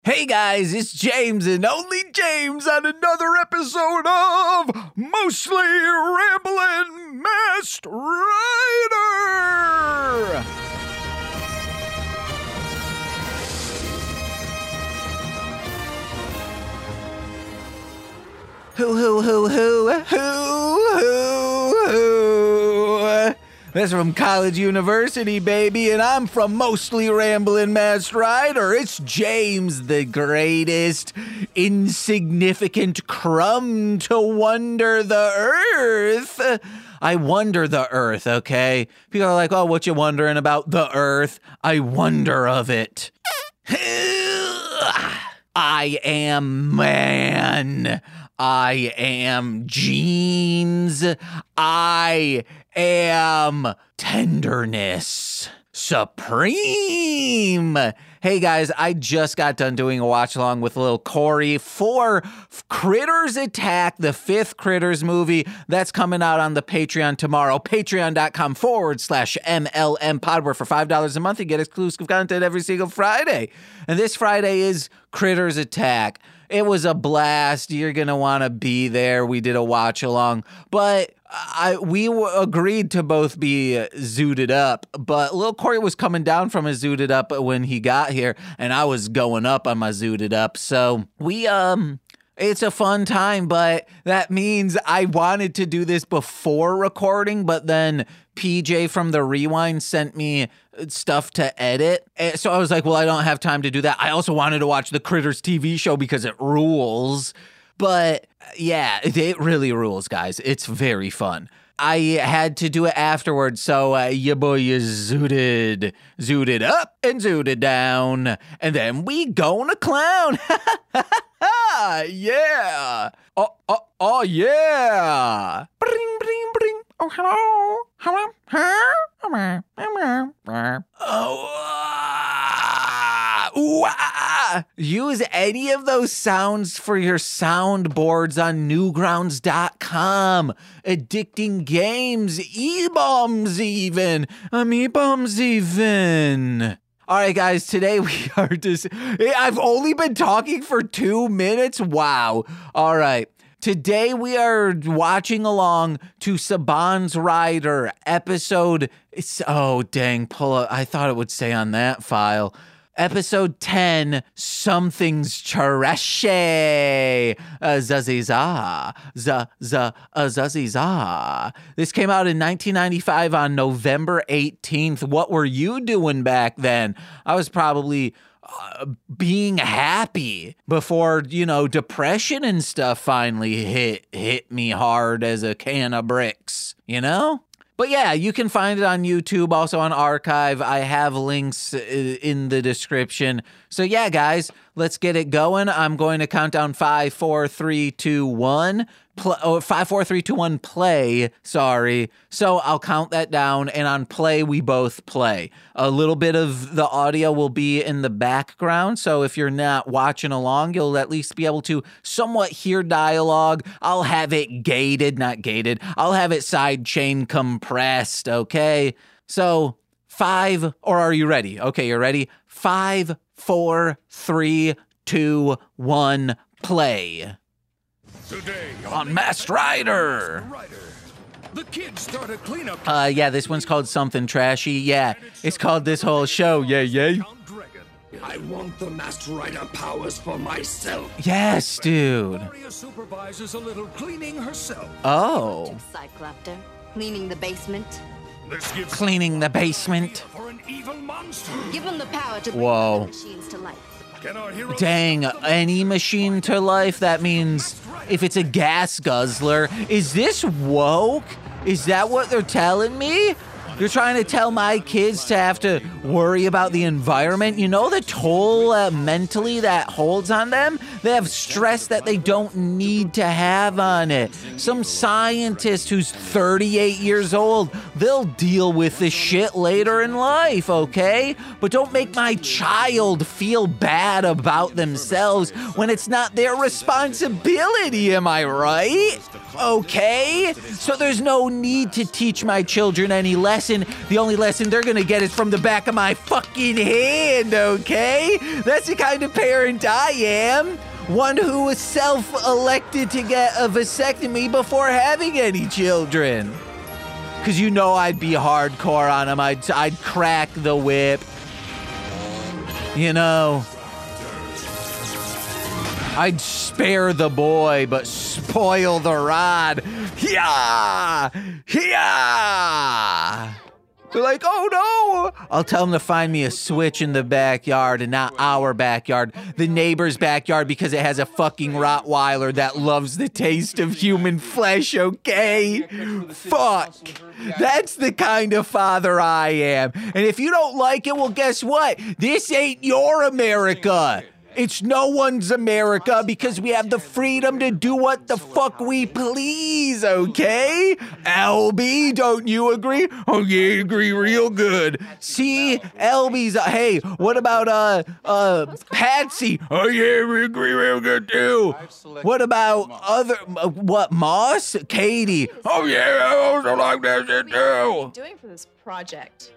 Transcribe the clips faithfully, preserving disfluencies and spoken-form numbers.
Hey guys, it's James and only James on another episode of Mostly Ramblin' Masked Rider! Who, who, who, who, who, who, who? That's from College University, baby, and I'm from Mostly Ramblin' Masked Rider. It's James, the greatest insignificant crumb to wonder the earth. I wonder the earth, okay? People are like, oh, what you wondering about the earth? I wonder of it. I am man. I am jeans. I am tenderness supreme. Hey guys, I just got done doing a watch along with little Corey for Critters Attack, the fifth Critters movie that's coming out on the Patreon tomorrow. Patreon.com forward slash MLM pod, where for five dollars a month you get exclusive content every single Friday. And this Friday is Critters Attack. It was a blast. You're going to want to be there. We did a watch along, but I we w- agreed to both be uh, zooted up, but little Corey was coming down from his zooted up when he got here, and I was going up on my zooted up. So we, um, it's a fun time, but that means I wanted to do this before recording, but then P J from the Rewind sent me stuff to edit. So I was like, well, I don't have time to do that. I also wanted to watch the Critters T V show because it rules. But yeah, it really rules, guys. It's very fun. I had to do it afterwards, so uh, your boy is zooted, zooted up and zooted down, and then we gonna clown. Yeah. Oh, oh, oh, yeah. Bring, bring, bring. Oh, hello. Hello. Huh? Oh, ah, ooh, ah. Use any of those sounds for your soundboards on newgrounds dot com. Addicting games, e-bombs even. Um, e-bombs even. All right, guys, today we are just, I've only been talking for two minutes. Wow. All right. Today we are watching along to Saban's Rider episode. It's, oh, dang, pull up. I thought it would say on that file. Episode ten, Something's Trashy. Uh, Zaziza. Z, z, uh, Zaziza. This came out in nineteen ninety-five on November eighteenth. What were you doing back then? I was probably uh, being happy before, you know, depression and stuff finally hit, hit me hard as a can of bricks, you know? But yeah, you can find it on YouTube, also on Archive. I have links in the description. So yeah, guys, let's get it going. I'm going to count down five, four, three, two, one. Pl- oh, five, four, three, two, one, play. Sorry. So I'll count that down, and on play, we both play. A little bit of the audio will be in the background, so if you're not watching along, you'll at least be able to somewhat hear dialogue. I'll have it gated, not gated. I'll have it sidechain compressed, okay? So five, or are you ready? Okay, you're ready? Five, four, three, two, one, play. Today on Masked Rider. The kids start a cleanup. Uh, yeah, this one's called Something Trashy. Yeah, it's called this whole show. Yeah, yeah. I want the Masked Rider powers for myself. Yes, dude. Gloria supervises a little cleaning herself. Oh. Cyclopter, cleaning the basement. This gives Cleaning the basement. for an evil monster. Give them the power to bring Whoa. other machines to life. Can our hero Dang, any machine to life? That means if it's a gas guzzler. Is this woke? Is that what they're telling me? You're trying to tell my kids to have to worry about the environment? You know the toll uh, mentally that holds on them? They have stress that they don't need to have on it. Some scientist who's thirty-eight years old They'll deal with this shit later in life, okay? But don't make my child feel bad about themselves when it's not their responsibility, am I right? Okay? So there's no need to teach my children any lesson. The only lesson they're gonna get is from the back of my fucking hand, okay? That's the kind of parent I am. One who was self-elected to get a vasectomy before having any children. Cause you know I'd be hardcore on him. I'd, I'd crack the whip. You know. I'd spare the boy, but spoil the rod. Yeah! Yeah! They're like, oh no! I'll tell them to find me a switch in the backyard and not our backyard, the neighbor's backyard, because it has a fucking Rottweiler that loves the taste of human flesh, okay? Fuck! That's the kind of father I am. And if you don't like it, well, guess what? This ain't your America. It's no one's America because we have the freedom to do what the fuck we please, okay? L B, don't you agree? Oh, yeah, agree real good. See, L B's, uh, hey, what about, uh, uh, Patsy? Oh, yeah, we agree real good, too. What about other, uh, what, Moss? Katie? Oh, yeah, I also like that shit, too. What are you doing for this project?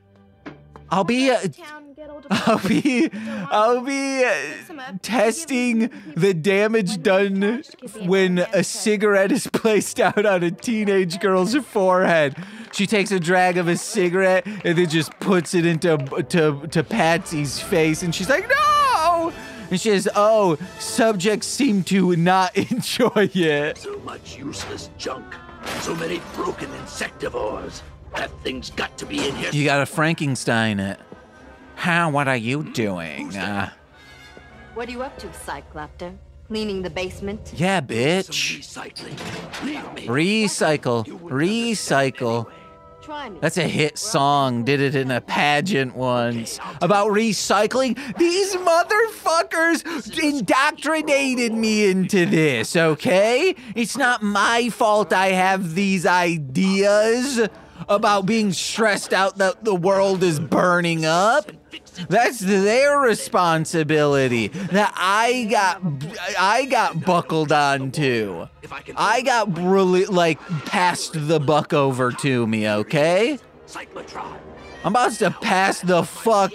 I'll be, uh, I'll be, I'll be uh, testing the damage done when a cigarette is placed out on a teenage girl's forehead. She takes a drag of a cigarette and then just puts it into to, to Patsy's face, and she's like, no! And she says, oh, subjects seem to not enjoy it. So much useless junk. So many broken insectivores. That thing's got to be in here. You gotta Frankenstein it. How, what are you doing? Uh, What are you up to, Cyclopter? Cleaning the basement? yeah, bitch. Recycling. Leave me. Recycle, recycle. Try me. That's a hit song. Did it in a pageant once. About recycling. These motherfuckers indoctrinated me into this, okay? It's not my fault I have these ideas about being stressed out that the world is burning up. That's their responsibility that I got I got buckled onto. I got really, like, passed the buck over to me, okay? Cyclotron. I'm about to pass the fuck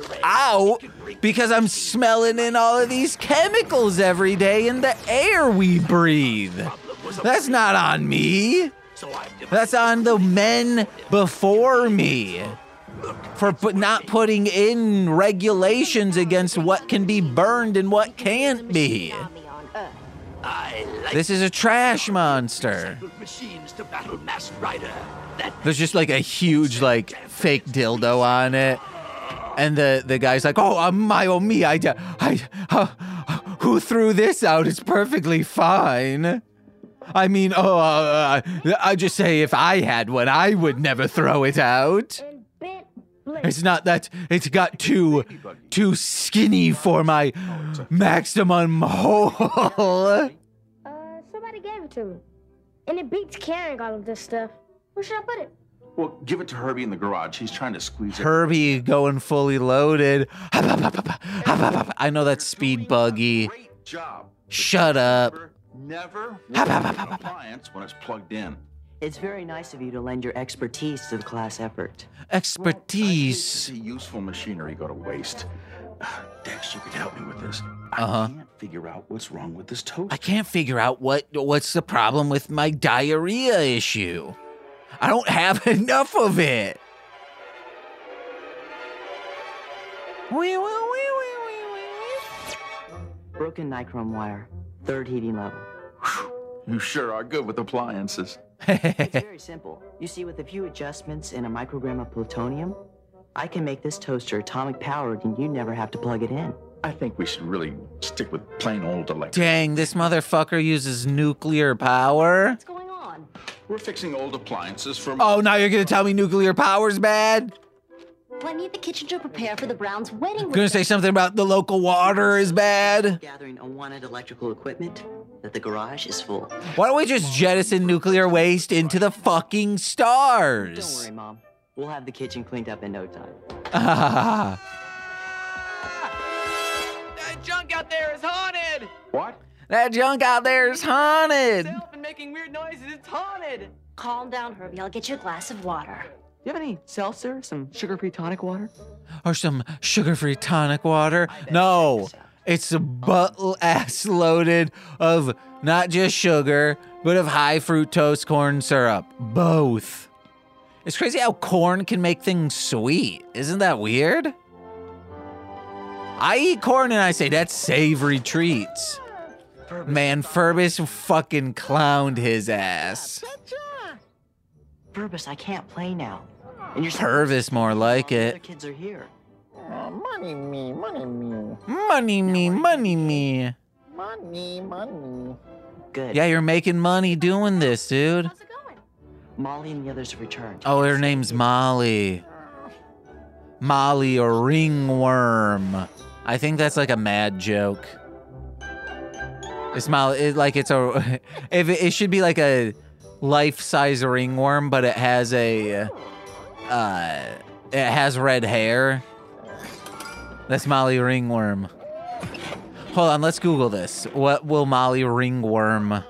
out because I'm smelling in all of these chemicals every day in the air we breathe. That's not on me. That's on the men before me for put, not putting in regulations against what can be burned and what can't be. I like This is a trash monster. machines to battle Masked Rider. That There's just like a huge like fake dildo on it. And the, the guy's like, oh, uh, my, oh, me, I, I, uh, who threw this out? It's perfectly fine. I mean, oh, uh, I just say if I had one, I would never throw it out. It's not that, it's got too, too skinny for my maximum hole. Uh, somebody gave it to me. And it beats carrying all of this stuff. Where should I put it? Well, give it to Herbie in the garage. He's trying to squeeze it. Herbie going fully loaded. I know that's Speed Buggy. Great job. Shut up. Never work with an appliance when it's plugged in. It's very nice of you to lend your expertise to the class effort. Expertise. See useful machinery go to waste. Dex, you could help me with this. I Uh-huh. can't figure out what's wrong with this toast. I can't figure out what what's the problem with my diarrhea issue. I don't have enough of it. Wee, wee, wee, wee, wee, wee. Broken nichrome wire, third heating level. You sure are good with appliances. It's very simple. You see, with a few adjustments and a microgram of plutonium, I can make this toaster atomic powered and you never have to plug it in. I think we should really stick with plain old electric. Dang, this motherfucker uses nuclear power. What's going on? We're fixing old appliances from... Oh, now you're gonna tell me nuclear power's bad? Well, I need the kitchen to prepare for the Browns' wedding. Gonna say something about the local water is bad? Gathering unwanted electrical equipment. that the garage is full. Why don't we just jettison nuclear waste into the fucking stars? Don't worry, Mom. We'll have the kitchen cleaned up in no time. Ah. That junk out there is haunted! What? That junk out there is haunted. Itself and making weird noises, it's haunted! Calm down, Herbie. I'll get you a glass of water. Do you have any seltzer? Some sugar-free tonic water? Or some sugar-free tonic water? No, it's a butt ass loaded of not just sugar, but of high fructose corn syrup. Both. It's crazy how corn can make things sweet. Isn't that weird? I eat corn and I say that's savory treats. Man, Furbus fucking clowned his ass. Furbus, I can't play now. And you're Purvis more like the other it. kids are here. Money me, money me. Money me, money me. Money, money. Good. Yeah, you're making money doing this, dude. How's it going? Molly and the others have returned. Oh, her name's Molly. Molly or ringworm. I think that's like a mad joke. It's Molly, it, like it's a, if it, it should be like a life-size ringworm, but it has a, uh, it has red hair. That's Molly ringworm. Hold on, let's Google this. What will Molly ringworm?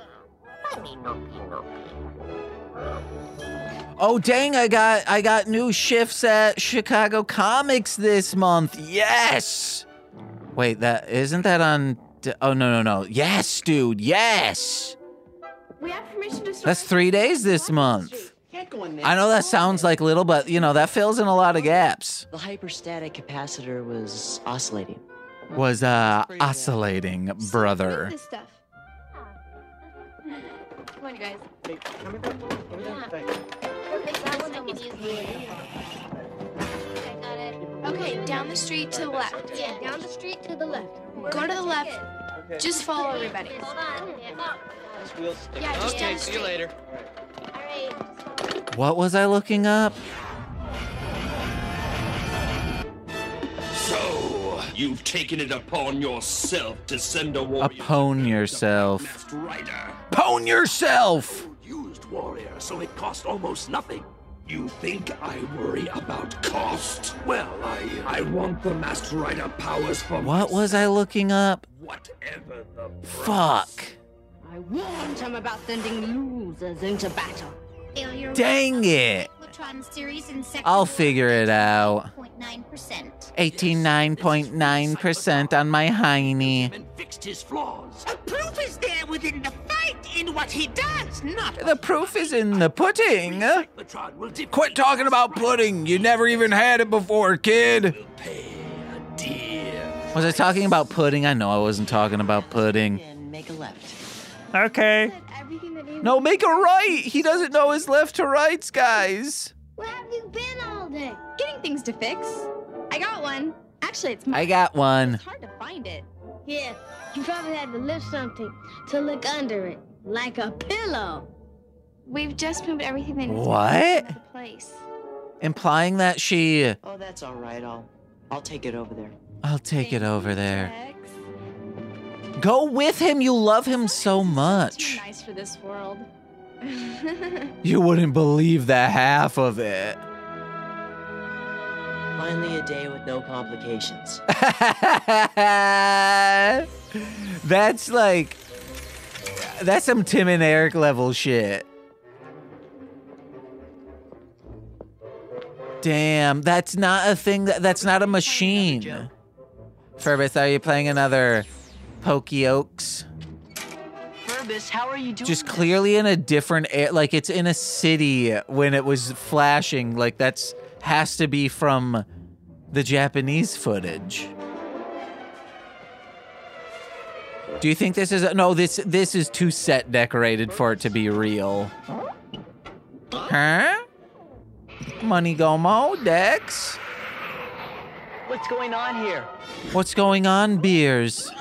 Oh dang! I got I got new shifts at Chicago Comics this month. Yes. Wait, that isn't that on? Oh no no no! Yes, dude. Yes. We have permission to start. That's three days this month. I know that sounds like little, but you know that fills in a lot of gaps. The hyperstatic capacitor was oscillating. Was uh oscillating, brother. This stuff. Come on, you guys. Okay, down the street to the left. Yeah, down the street to the left. Go to the left. Just follow everybody. Hold on. Yeah, just down Okay, the see you street. later. All right. What was I looking up? So, you've taken it upon yourself to send a warrior. Upon yourself. Masked Rider. Pwn yourself. Used warrior, so it cost almost nothing. You think I worry about cost? Well, I I want the Masked Rider powers for What was I looking up? whatever the Fuck. I warned him about sending losers into battle. Failure Dang it. Cyclotron series in sector I'll figure it out. zero point nine percent. eighty-nine point nine percent on my hiney. and fixed his flaws. The proof is there within the fight in what he does, not The proof is in the pudding. Cyclotron will defeat Quit talking about pudding. You never even had it before, kid. pay a dear. Was I talking about pudding? I know I wasn't talking about pudding. And make a left. Okay. Everything that he No, make a right. He doesn't know his left to rights, guys. Where have you been all day? Getting things to fix. I got one. Actually, it's mine. I got one. It's hard to find it. Yeah, you probably had to lift something to look under it, like a pillow. We've just moved everything that needs What? to be into place. Implying that she... Oh, that's all right. I'll I'll take it over there. I'll take it Thank over you, there. Tex. Go with him. You love him so Too much. nice for this world. You wouldn't believe the half of it. Finally, a day with no complications. That's like... That's some Tim and Eric level shit. Damn, that's not a thing. That, that's not a machine. Furbus, are you playing another Pokeokes? Furbus, how are you doing? Just this? clearly in a different air, like it's in a city when it was flashing. Like that's has to be from the Japanese footage. Do you think this is a, no? This this is too set decorated for it to be real. Huh? Money Gomo, Dex. What's going on here? What's going on, Beers?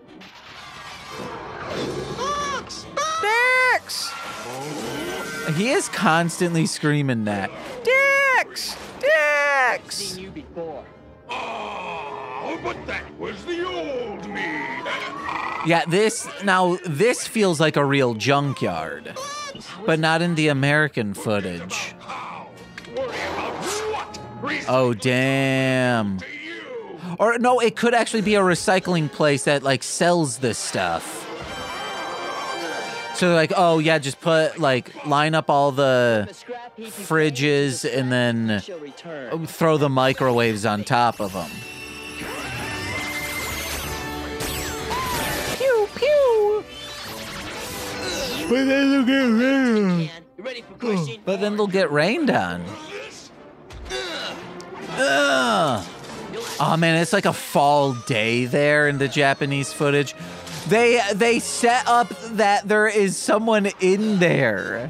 Dex! He is constantly screaming that. Dex! Dex! Seen you before. Oh, but that was the old me. Yeah, this, now, this feels like a real junkyard, but not in the American footage. Oh, damn. Or, no, it could actually be a recycling place that, like, sells this stuff. So they're like, oh, yeah, just put, like, line up all the fridges and then throw the microwaves on top of them. Pew, pew. But then they'll get rained on. But then they'll get rained on. Ugh. Oh, man, it's like a fall day there in the Japanese footage. They they set up that there is someone in there.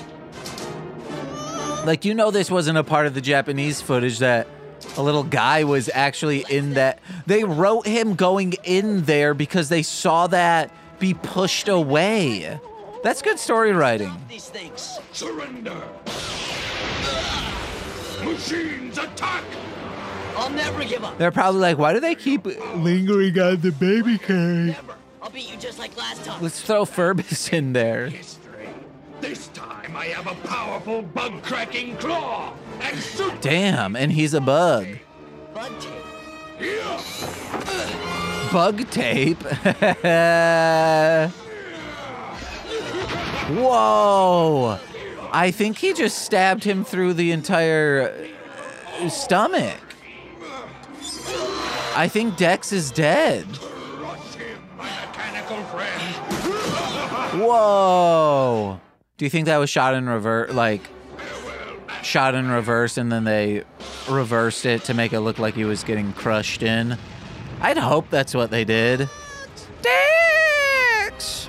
Like, you know, this wasn't a part of the Japanese footage that a little guy was actually in that. They wrote him going in there because they saw that be pushed away. That's good story writing. These things. Surrender. Machines attack. I'll never give up. They're probably like, why do they keep lingering on the baby cave? I'll beat you just like last time. Let's throw Furbus in there. History. This time I have a powerful bug-cracking claw. And super Damn, and he's a bug. bug tape. Bug tape? Whoa. I think he just stabbed him through the entire stomach. I think Dex is dead. Whoa. Do you think that was shot in reverse, like, shot in reverse and then they reversed it to make it look like he was getting crushed in? I'd hope that's what they did. Dex!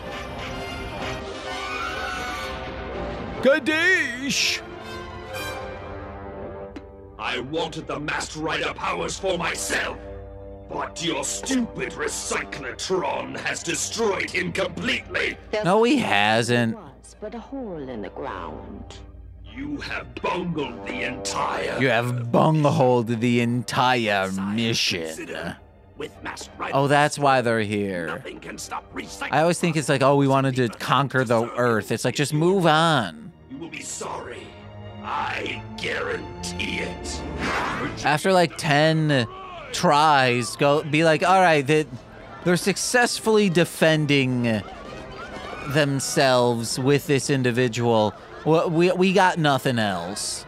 Kaddish! I wanted the Masked Rider powers for myself, but your stupid Recyclotron has destroyed him completely. No, he hasn't. But a hole in the ground. You have bungled the entire. You have bungled the entire mission. With Masked Rider. Oh, that's why they're here. Nothing can stop recycling. I always think it's like, oh, we wanted to conquer the Earth. It's like, just move on. You will be sorry. I guarantee it. After like ten tries, go be like, all right, they, they're successfully defending themselves with this individual. We, we, we got nothing else.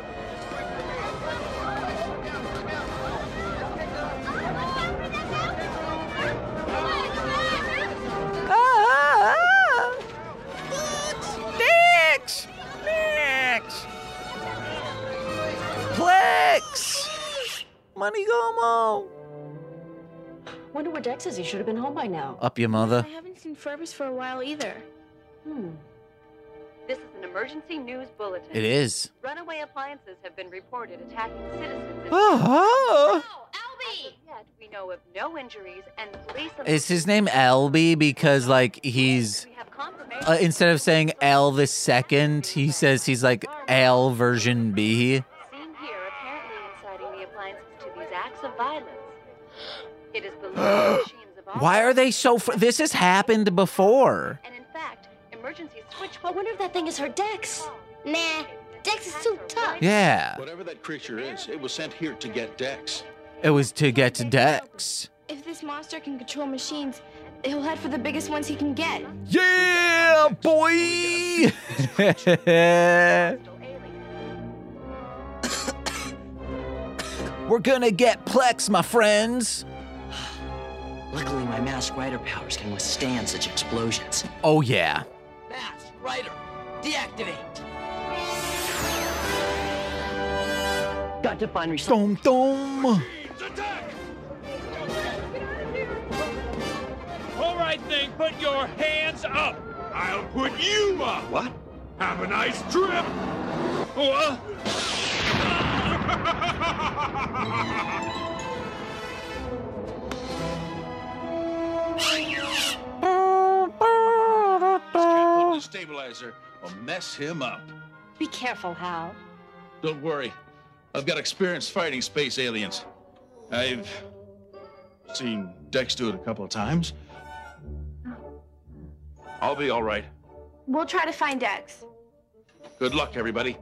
Ah, ah, ah. Dicks! Dicks! Plex! Money Gomo! Wonder where Dex is. He should have been home by now. Up your mother. I haven't seen Furbus for a while either. Hmm. This is an emergency news bulletin. It is. Runaway appliances have been reported attacking citizens. in- Oh, As of yet, we know of no injuries, and police. is his name Albie because like he's We have confirmation. uh, instead of saying L the second, he says he's like L version B. Seen here, apparently inciting the appliances to these acts of violence. It is believed the machines of all. Why are they so? Fr- this has happened before. And in fact, emergency switch. I wonder if that thing is her Dex. Nah, Dex is too tough. Yeah, Whatever that creature is, it was sent here to get Dex. it was to get to Dex. If this monster can control machines, he'll head for the biggest ones he can get. Yeah, boy. We're gonna get Plex, my friends. Luckily, my Masked Rider powers can withstand such explosions. Oh yeah. Masked Rider, deactivate. Got to find recycling. Dum dum. All right, thing, put your hands up. I'll put you up. What? Have a nice trip. What? Put the stabilizer will mess him up. Be careful, Hal. Don't worry. I've got experience fighting space aliens. I've seen Dex do it a couple of times. I'll be all right. We'll try to find Dex. Good luck, everybody.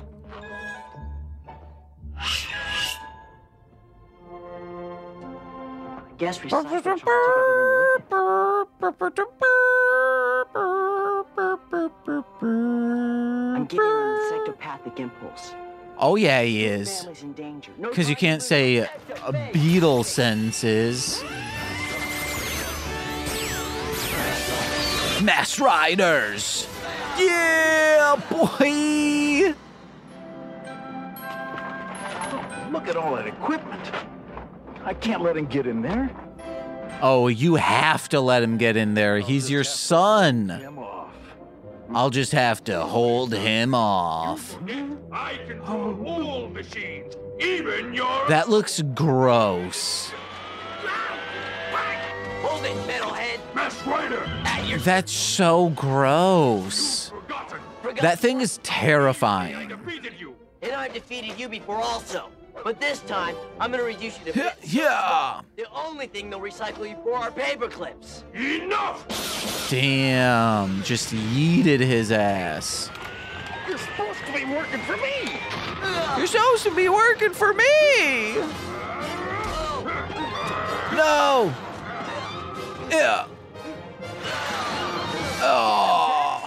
I guess Recyclotron took everything I'm giving him the psychopathic impulse. Oh yeah, he is. Family's in danger. No Because you time can't to say live. uh, beetle sentences. Masked Riders! Yeah, boy! Look at all that equipment. I can't let him get in there. Oh, you have to let him get in there. He's your son. Him off. I'll just have to hold him off. I control all machines, even your... That looks gross. Hold it, metalhead. Masked Rider! At your That's so gross. Forgotten. That thing is I terrifying. defeated you. And I defeated you before also. But this time, I'm gonna reduce you to Yeah, bits. yeah. The only thing they'll recycle you for are paper clips. Enough! Damn, just yeeted his ass. You're supposed to be working for me. You're supposed to be working for me. No. Yeah. Oh.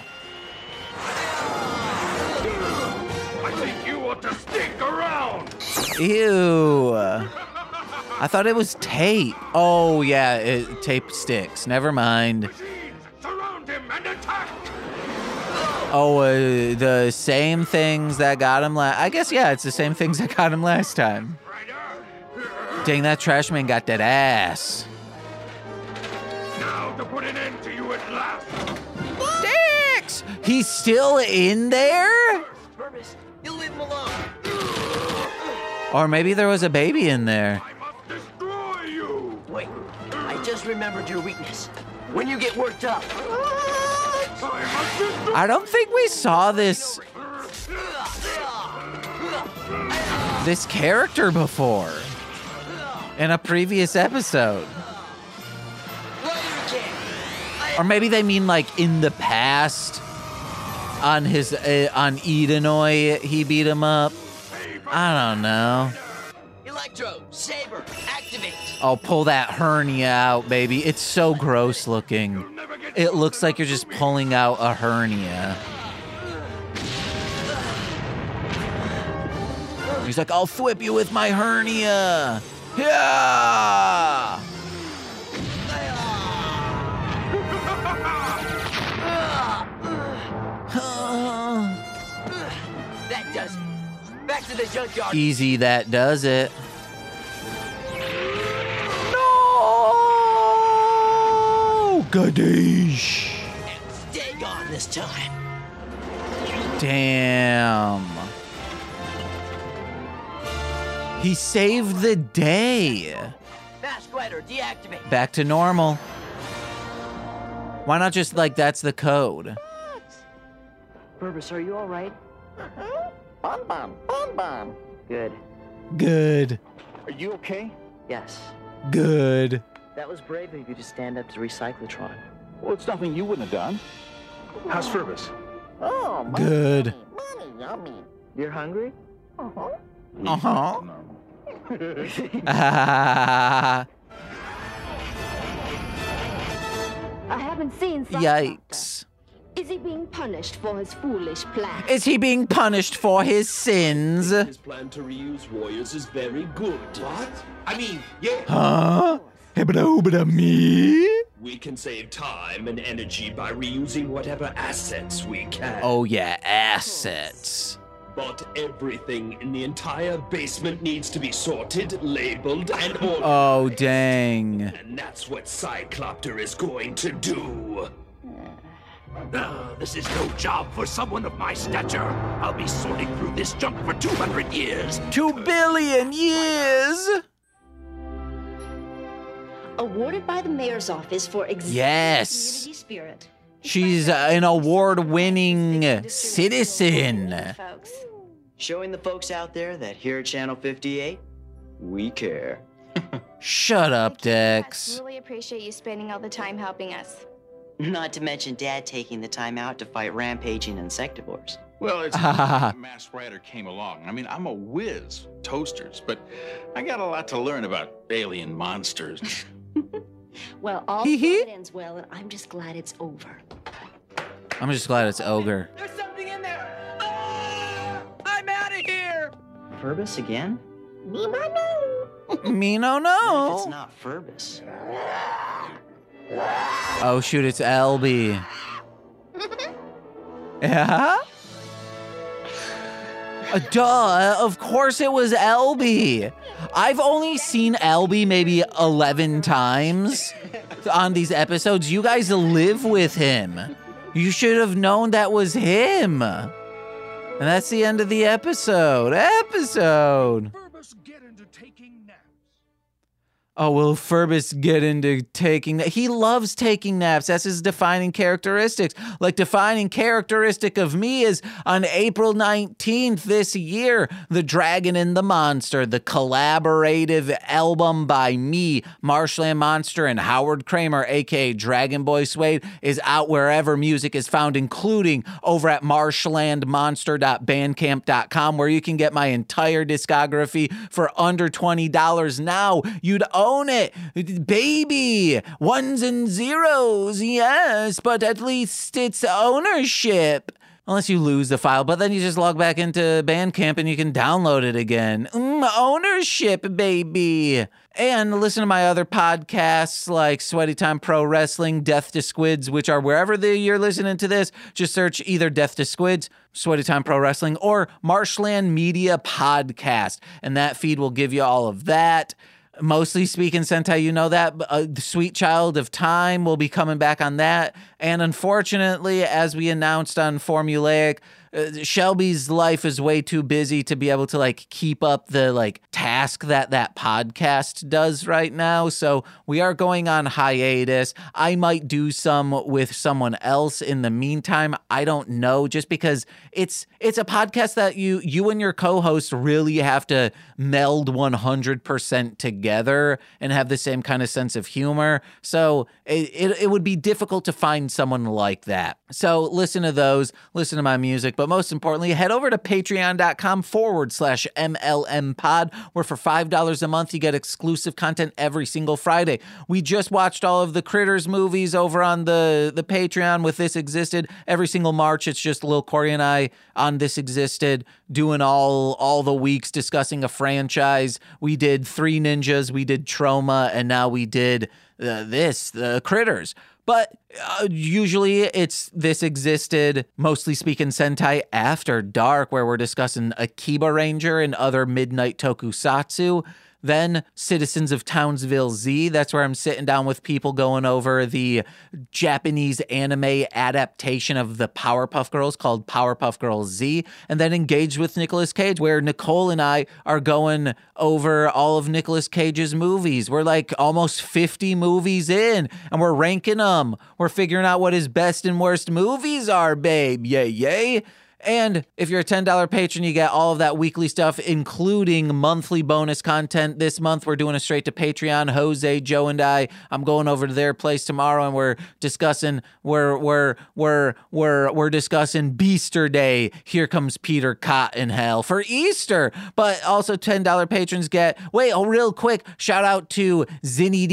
I think you ought to stick around. Ew. I thought it was tape. Oh, yeah, it, tape sticks. Never mind. Machines, surround him and attack. Oh, uh, the same things that got him last. I guess, yeah, it's the same things that got him last time. Dang, that trash man got that ass. Now to put an end to you at last. Dix! He's still in there? Purpose, you leave him alone. Or maybe there was a baby in there. I must destroy you. Wait, I just remembered your weakness. When you get worked up. I must destroy I don't think we saw this this character before in a previous episode. Or maybe they mean like in the past on his uh, on Edenoi he beat him up. I don't know. Electro, Saber, activate. I'll pull that hernia out, baby. It's so gross looking. It looks like you're just pulling out a hernia. He's like, I'll thwip you with my hernia. Yeah. That does it. Back to the junkyard. Easy, that does it. No! Gadoosh. Stay gone this time. Damn. He saved the day. Masked Rider, deactivate. Back to normal. Why not just like that's the code? Burbus, are you all right? Bon bon, bon bon. Good. Good. Are you okay? Yes. Good. That was brave of you to stand up to Recyclotron. Well, it's nothing you wouldn't have done. How's Furbus? Oh, money, Good. money, yummy. You're hungry? Uh-huh. Uh-huh. I haven't seen Cyclops. Yikes. Is he being punished for his foolish plan? Is he being punished for his sins? His plan to reuse warriors is very good. What? I mean, yeah. Huh? Hibbida me? We can save time and energy by reusing whatever assets we can. Oh yeah, assets. But everything in the entire basement needs to be sorted, labeled, and ordered. Oh dang. And that's what Cyclopter is going to do. Uh, this is no job for someone of my stature. I'll be sorting through this junk for two hundred years. Two billion years? Awarded by the mayor's office for exemplary Yes. community spirit. She's uh, an award-winning citizen. Folks. Showing the folks out there that here at Channel fifty-eight, we care. Shut up, Thank you, Max. Dex. Really appreciate you spending all the time helping us. Not to mention Dad taking the time out to fight rampaging insectivores. Well, it's a Masked Rider came along. I mean, I'm a whiz, toasters, but I got a lot to learn about alien monsters. Well, all it ends well, and I'm just glad it's over. I'm just glad it's ogre. There's something in there. Ah! I'm out of here. Furbus again? Me no no. Me no What if no. it's not Furbus? Oh shoot, it's L B. Yeah? Uh, duh, of course it was L B. I've only seen L B maybe eleven times on these episodes. You guys live with him. You should have known that was him. And that's the end of the episode. Episode. Oh, will Furbus get into taking that? He loves taking naps. That's his defining characteristics. Like, defining characteristic of me is on April nineteenth this year, The Dragon and the Monster, the collaborative album by me, Marshland Monster, and Howard Kramer, aka Dragon Boy Suede, is out wherever music is found, including over at marshland monster dot bandcamp dot com, where you can get my entire discography for under twenty dollars now. You'd own it, baby. Ones and zeros, yes, but at least it's ownership. Unless you lose the file, but then you just log back into Bandcamp and you can download it again. Mm, ownership, baby. And listen to my other podcasts like Sweaty Time Pro Wrestling, Death to Squids, which are wherever the, you're listening to this. Just search either Death to Squids, Sweaty Time Pro Wrestling, or Marshland Media Podcast. And that feed will give you all of that. Mostly Speaking Sentai, you know that. Uh, the Sweet Child of Time will be coming back on that. And unfortunately, as we announced on Formulaic, uh, Shelby's life is way too busy to be able to like keep up the like task that that podcast does right now. So we are going on hiatus. I might do some with someone else in the meantime. I don't know, just because it's it's a podcast that you you and your co-host really have to meld one hundred percent together and have the same kind of sense of humor. So it, it, it would be difficult to find someone like that. So listen to those, listen to my music, but most importantly, head over to patreon.com forward slash MLM pod, where for five dollars a month, you get exclusive content every single Friday. We just watched all of the Critters movies over on the, the Patreon with This Existed. Every single March, it's just Lil Corey and I on This Existed, doing all, all the weeks discussing a franchise. We did Three Ninjas, we did Trauma, and now we did uh, this, the Critters. But uh, usually it's This Existed, Mostly Speaking Sentai After Dark, where we're discussing Akiba Ranger and other midnight tokusatsu. Then Citizens of Townsville Z, that's where I'm sitting down with people going over the Japanese anime adaptation of the Powerpuff Girls called Powerpuff Girls Z. And then Engaged with Nicolas Cage, where Nicole and I are going over all of Nicolas Cage's movies. We're like almost fifty movies in, and we're ranking them. We're figuring out what his best and worst movies are, babe. Yay, yay. And if you're a ten dollar patron, you get all of that weekly stuff, including monthly bonus content. This month, we're doing a straight to Patreon. Jose, Joe, and I, I'm going over to their place tomorrow, and we're discussing, we're, we're, we're, we're, we're discussing Beaster Day. Here Comes Peter Cottonhell for Easter. But also ten dollar patrons get, wait, oh, real quick, shout out to Zinny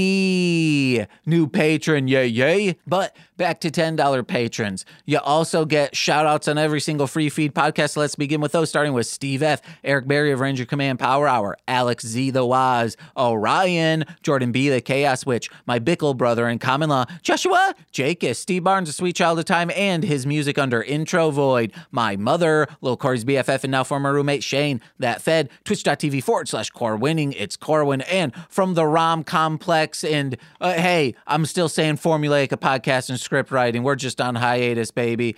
D, new patron, yay, yay. But back to ten dollar patrons. You also get shout outs on every single free feed podcast. Let's begin with those, starting with Steve F., Eric Berry of Ranger Command Power Hour, Alex Z. the Waz, Orion, Jordan B. the Chaos Witch, my Bickle brother in Common Law, Joshua, Jacus, Steve Barnes, A Sweet Child of Time, and his music under Intro Void, my mother, Lil Corey's B F F and now former roommate Shane, That Fed, twitch.tv forward slash Core Winning, it's Corwin, and from the Rom Complex, and uh, hey, I'm still saying formulaic a podcast and script writing. We're just on hiatus, baby.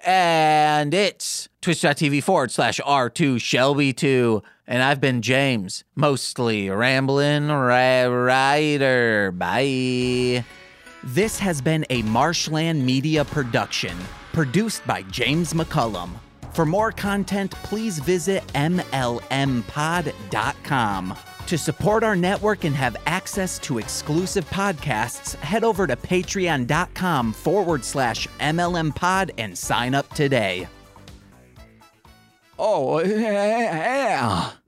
And it's twitch.tv forward slash R2 Shelby two. And I've been James, mostly rambling ra- writer. Bye. This has been a Marshland Media production, produced by James McCullum. For more content, please visit M L M pod dot com. To support our network and have access to exclusive podcasts, head over to patreon.com forward slash MLM pod and sign up today. Oh, yeah.